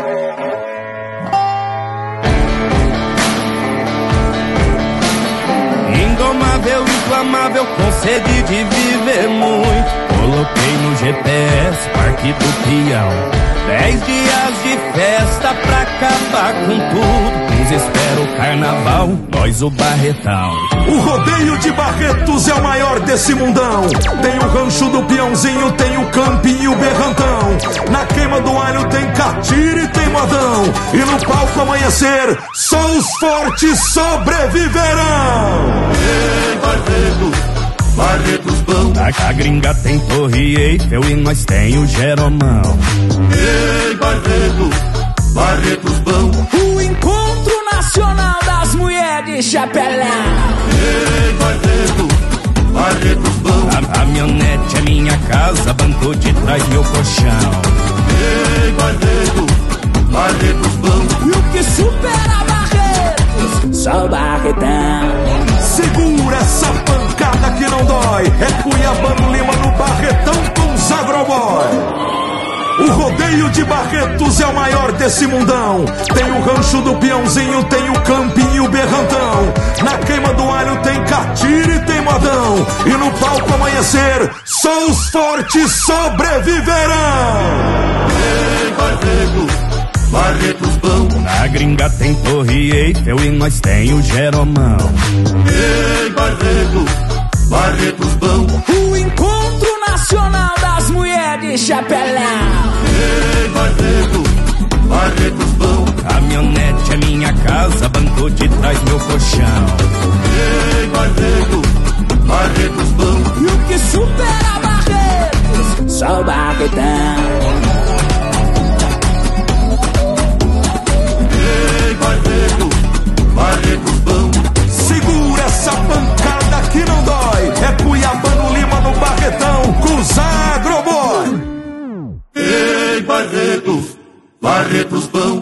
Indomável, inflamável, com sede de viver muito. Coloquei no GPS, Parque do Peão. 10 dias de festa pra acabar com tudo. Uns esperam o carnaval, nós o Barretão. O rodeio de Barretos é o maior desse mundão. Tem o rancho do Peãozinho, tem o campinho e o berrantão. Na queima do alho tem catira e tem modão. E no palco amanhecer, só os fortes sobreviverão. Ei, Barretos bom. A gringa tem Torre Eiffel e nós tem o Jeromão. Ei, Barretos bom. O Encontro Nacional das Mulheres de Chapelão. Ei, Barretos bom. A caminhonete é minha casa, banco de trás meu colchão. Ei, Barretos bom. E o que supera Barretos? Só o Barretão. Segura essa pancada que não dói. É Cuiabano Lima no Barretão com os Agroboy. O rodeio de Barretos é o maior desse mundão. Tem o rancho do Peãozinho, tem o campinho e o berrantão. Na queima do alho tem catira e tem modão. E no palco amanhecer, só os fortes sobreviverão. Ei, Barretos bom. Na gringa tem Torre Eiffel e nós tem o Jeromão. Ei, Barretos bom. O Encontro Nacional das Mulheres de Chapelão. Ei, Barretos bom. Caminhonete é minha casa, banco de trás meu colchão. Ei, Barretos bom. E o que supera Barretos? Só o Barretão. Ei, Barretos bom. Segura essa pancada que não dói. É Cuiabano Lima no Barretão com os Agroboy. Ei, Barretos bom.